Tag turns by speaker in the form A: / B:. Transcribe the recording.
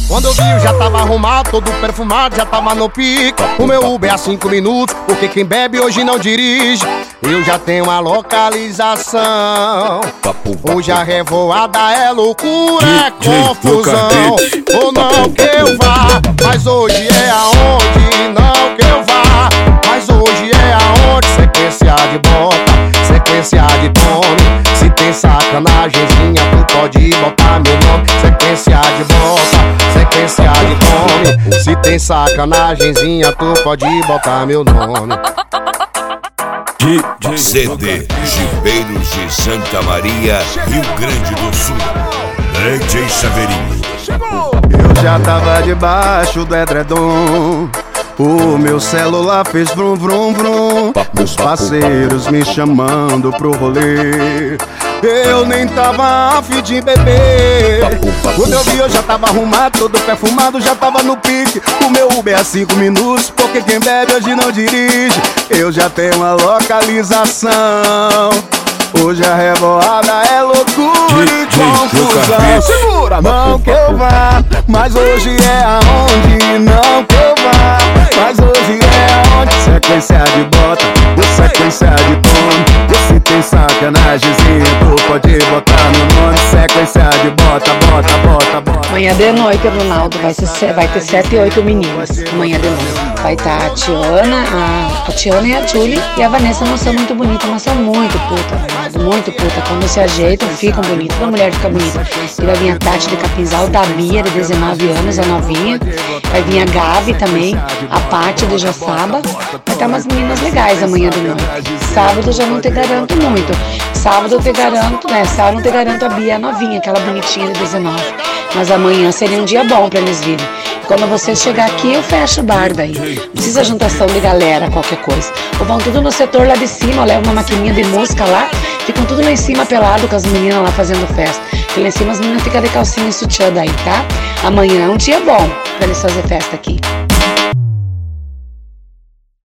A: Quando eu vi, eu já tava arrumado, todo perfumado, já tava no pique. O meu Uber é 5 minutos, porque quem bebe hoje não dirige. Eu já tenho a localização. Hoje a revoada é loucura, é confusão. Ou não que eu vá, mas hoje é aonde. Não que eu vá, mas hoje é aonde. Sequência de bota, sequência de tome. Se tem sacanagemzinha, tu pode botar meu nome. Sequência de bota, sequência de tome. Se tem sacanagemzinha, tu pode botar meu nome.
B: CD Gibeiros de Santa Maria, Rio Grande do Sul. DJ Saveirinho.
C: Eu já tava debaixo do edredom. O meu celular fez vrum vrum vrum. Meus parceiros me chamando pro rolê. Eu nem tava afim de beber. Quando eu vi, eu já tava arrumado, todo perfumado, já tava no pique. O meu Uber é 5 minutos, porque quem bebe hoje não dirige. Eu já tenho uma localização. Hoje a revoada é loucura e confusão. Segura, não que eu vá, mas hoje é aonde. Não que eu vá, mas hoje é aonde. Sequência de bota, sequência de tome. Se tem sacanagemzinha, tu pode botar meu nome. Sequência de bota, bota, bota, bota.
D: Amanhã de noite, Ronaldo, vai ter 7 e 8 meninas. Amanhã de noite vai estar a Tiana e a Julie. E a Vanessa não são muito bonitas, mas são muito puta, Ronaldo, muito puta. Quando se ajeitam, ficam bonitas. Toda mulher fica bonita. E vai vir a Tati de Capinzal, da Bia, de 19 anos, a novinha. Vai vir a Gabi também, a Paty de Joçaba. Vai estar umas meninas legais amanhã de noite. Sábado eu já não te garanto muito. Sábado eu te garanto, né? Sábado eu te garanto a Bia, a novinha, aquela bonitinha de 19. Mas amanhã seria um dia bom pra eles virem. Quando você chegar aqui, eu fecho o bar daí. Não precisa juntação de galera, qualquer coisa. Ou vão tudo no setor lá de cima, leva uma maquininha de música lá. Ficam tudo lá em cima pelado com as meninas lá fazendo festa. Porque lá em cima as meninas ficam de calcinha e sutiã daí, tá? Amanhã é um dia bom pra eles fazerem festa aqui.